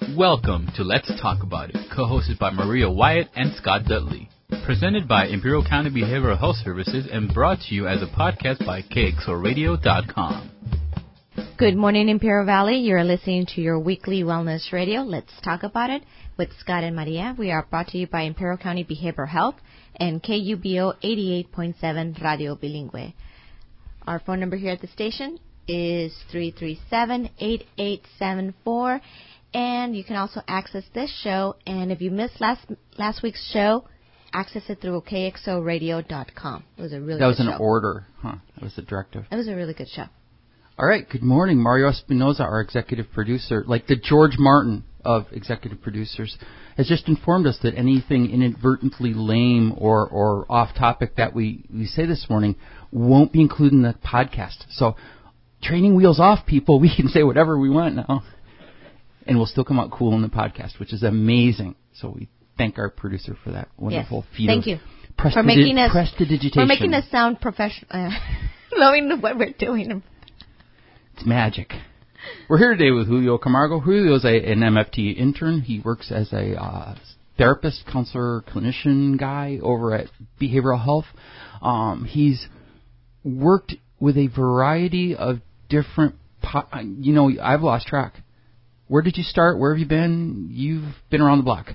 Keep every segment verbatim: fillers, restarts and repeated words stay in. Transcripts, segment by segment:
Welcome to Let's Talk About It, co-hosted by Maria Wyatt and Scott Dudley. Presented by Imperial County Behavioral Health Services and brought to you as a podcast by K X O radio dot com. Good morning, Imperial Valley. You're listening to your weekly wellness radio, Let's Talk About It, with Scott and Maria. We are brought to you by Imperial County Behavioral Health and K U B O eighty-eight point seven Radio Bilingüe. Our phone number here at the station is three three seven, eight eight seven four, and you can also access this show. And if you missed last last week's show, access it through K X O radio dot com. It was a really that good was an show. order, huh? That was a directive. It was a really good show. All right, good morning. Mario Espinoza, our executive producer, like the George Martin of executive producers, has just informed us that anything inadvertently lame or, or off-topic that we, we say this morning won't be included in the podcast. So, training wheels off, people. We can say whatever we want now, and we'll still come out cool in the podcast, which is amazing. So we thank our producer for that wonderful yes. feat Thank of you. Prestidi- for making us, prestidigitation. For making us sound professional, uh, knowing what we're doing. It's magic. We're here today with Julio Camargo. Julio is a, an M F T intern. He works as a uh, therapist, counselor, clinician guy over at Behavioral Health. Um, he's worked with a variety of different, po- you know, I've lost track. Where did you start? Where have you been? You've been around the block.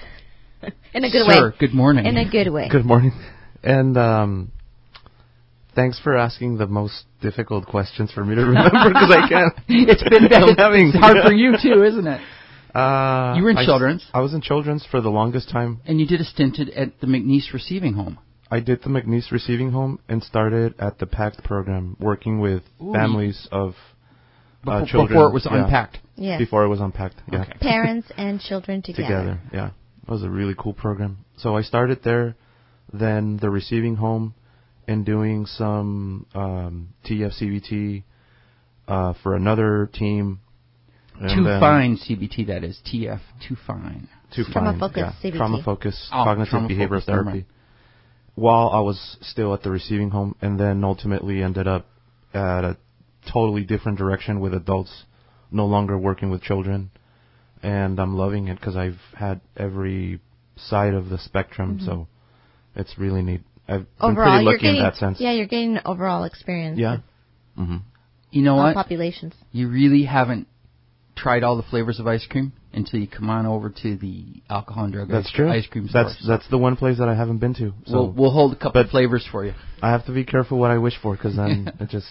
In a good Sir, way. good morning. In a good way. Good morning. And um, thanks for asking the most difficult questions for me to remember because I can't. It's been I'm having, it's hard for you too, isn't it? Uh, you were in I, children's. I was in children's for the longest time. And you did a stint at the McNeese Receiving Home. I did the McNeese Receiving Home and started at the PACT program, working with Ooh. families of uh, Before, children. before it was yeah. unpacked. Yes. Before it was unpacked, yeah. Okay. Parents and children together. Together, yeah. It was a really cool program. So I started there, then the Receiving Home, and doing some um, T F C B T uh, for another team. And Too fine C B T, that is. T F, too fine. Too Trauma fine, focused yeah. C B T. Trauma focused, oh, cognitive trauma behavioral focused, therapy. right. While I was still at the Receiving Home, and then ultimately ended up at a totally different direction with adults, no longer working with children. And I'm loving it because I've had every side of the spectrum, mm-hmm. so it's really neat. I've overall, been pretty you're lucky getting, in that sense. Yeah, you're getting an overall experience. Yeah. Mm-hmm. You know all what? populations. You really haven't tried all the flavors of ice cream until you come on over to the alcohol and drug that's ice, true. ice cream store. That's that's the one place that I haven't been to. So we'll, we'll hold a couple of flavors for you. I have to be careful what I wish for because then it just...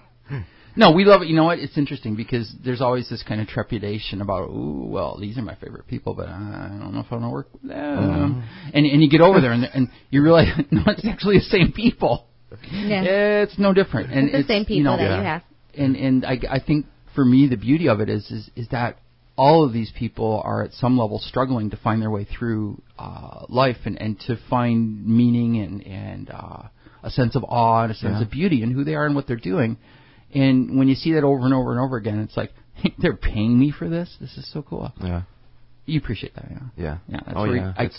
No, we love it. You know what? It's interesting because there's always this kind of trepidation about, ooh, well, these are my favorite people, but I don't know if I want to work with them. Mm-hmm. And and you get over there and and you realize, no, it's actually the same people. Yeah. It's no different. And it's the it's, same people you know, that yeah. you have. And and I, I think for me the beauty of it is, is is that all of these people are at some level struggling to find their way through uh, life and, and to find meaning and and uh, a sense of awe and a sense yeah. of beauty in who they are and what they're doing. And when you see that over and over and over again, it's like, hey, they're paying me for this. This is so cool. Yeah. You appreciate that, yeah? Yeah. Yeah. That's oh where yeah. You, I,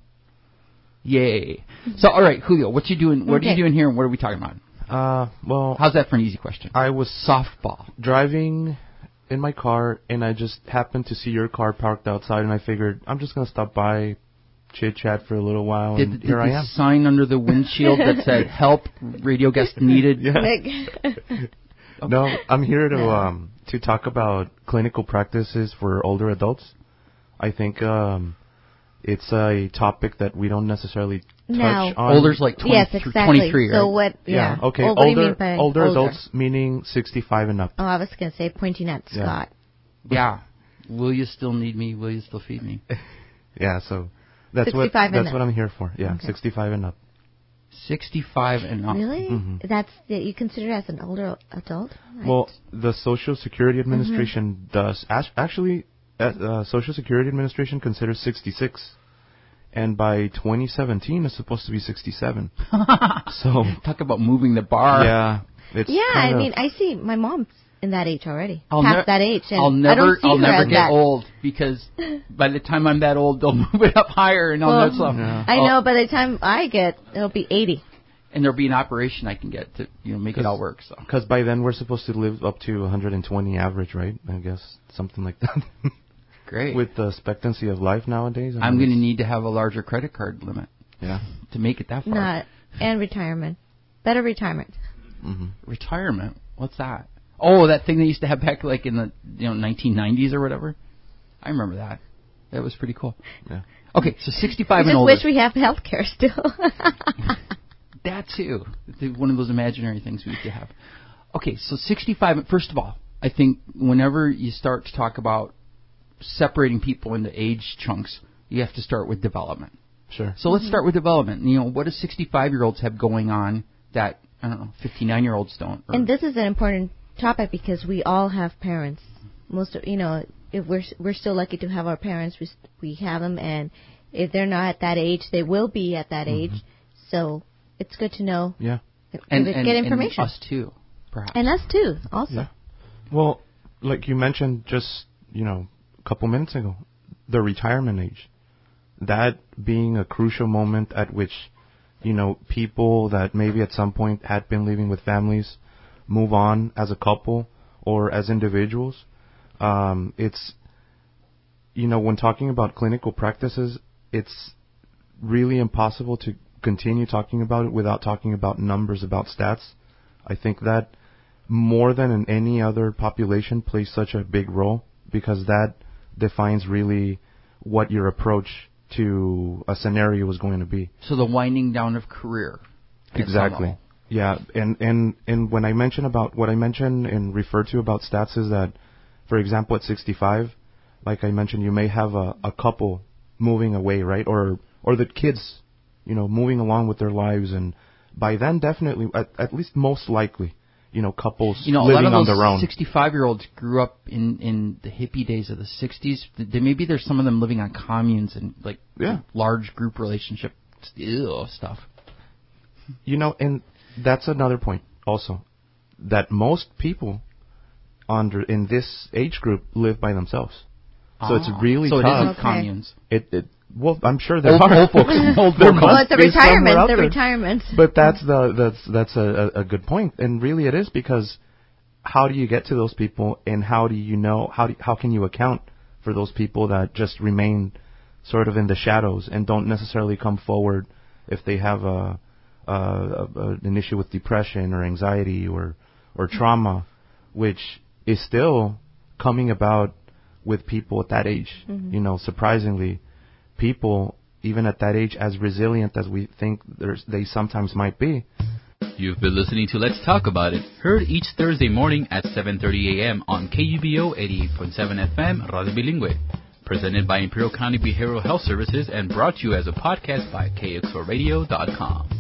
yay. So all right, Julio, what you doing? What okay. are you doing here? And what are we talking about? Uh, well, how's that for an easy question? I was softball driving in my car, and I just happened to see your car parked outside, and I figured I'm just gonna stop by, chit chat for a little while, did, and did here the I am. Sign under the windshield that said "Help, radio guest needed." Yeah. No, I'm here to um to talk about clinical practices for older adults. I think um it's a topic that we don't necessarily touch no. on. Older's like twenty, yes, exactly. twenty-three, right? So what? Yeah. yeah. Okay. Well, what older do you mean by older, older adults meaning sixty-five and up. Oh, I was going to say pointing at Yeah. Scott. Yeah. Will you still need me? Will you still feed me? Yeah. So that's what sixty-five and that's up. what I'm here for. Yeah. Okay. sixty-five and up. sixty-five and up. Really? Mm-hmm. That's you consider as an older adult? Well, the Social Security Administration mm-hmm. does as- actually. Uh, Social Security Administration considers sixty-six, and by twenty seventeen it's supposed to be sixty-seven. So talk about moving the bar. Yeah. It's yeah, I kinda, mean, I see my mom's in that age already. I'll past ne- that age. And I'll never, I don't see I'll her never as get that. old because by the time I'm that old, they'll move it up higher, and I'll well, know some. Yeah. I know. By the time I get, it'll be eighty. And there'll be an operation I can get to, you know, make it all work. So. Because by then we're supposed to live up to one hundred twenty average, right? I guess something like that. great. With the expectancy of life nowadays. I I'm mean, going to need to have a larger credit card limit. Yeah. To make it that far. Not and retirement, better retirement. Mm-hmm. Retirement. What's that? Oh, that thing they used to have back like in the you know nineteen nineties or whatever. I remember that. That was pretty cool. Yeah. Okay, so sixty-five We and just older. wish we have health care still. That too. One of those imaginary things we used to have. Okay, so sixty-five. First of all, I think whenever you start to talk about separating people into age chunks, you have to start with development. Sure. So let's start with development. You know, what do sixty-five-year-olds have going on that, I don't know, fifty-nine-year-olds don't? Or And this is an important topic because we all have parents. Most of, you know, if we're we're still lucky to have our parents, we we have them, and if they're not at that age, they will be at that Mm-hmm. age. So it's good to know. Yeah. and, get and, information. and us too, perhaps. And us too, also. Yeah. Well, like you mentioned just, you know, a couple minutes ago, the retirement age. That being a crucial moment at which, you know, people that maybe at some point had been living with families move on as a couple or as individuals. Um, it's, you know, when talking about clinical practices, it's really impossible to continue talking about it without talking about numbers, about stats. I think that more than in any other population plays such a big role because that defines really what your approach to a scenario is going to be. So the winding down of career. at some Exactly. level. Yeah, and, and, and when I mention about what I mention and refer to about stats is that, for example, at sixty-five, like I mentioned, you may have a, a couple moving away, right? Or or the kids, you know, moving along with their lives, and by then, definitely, at, at least most likely, you know, couples You know, a living lot on of their own. those sixty-five-year-olds grew up in, in the hippie days of the sixties. They, maybe there's some of them living on communes and like Yeah. large group relationship ew, stuff. You know, and that's another point also, that most people under in this age group live by themselves. So it's Ah. really so tough. it isn't Okay. communes. It, it well, I'm sure there Old, are old folks. Old There folks. Well, must it's a be somewhere retirement. out The there. retirement. But that's the that's that's a, a good point, and really it is, because how do you get to those people, and how do you know how do, how can you account for those people that just remain sort of in the shadows and don't necessarily come forward if they have a, a, a an issue with depression or anxiety or or trauma, which is still coming about with people at that age. Mm-hmm. You know, surprisingly, people even at that age, as resilient as we think there's, they sometimes might be. You've been listening to Let's Talk About It, heard each Thursday morning at seven thirty a.m. on K U B O eighty-eight point seven F M Radio Bilingüe. Presented by Imperial County Behavioral Health Services and brought to you as a podcast by K X O radio dot com.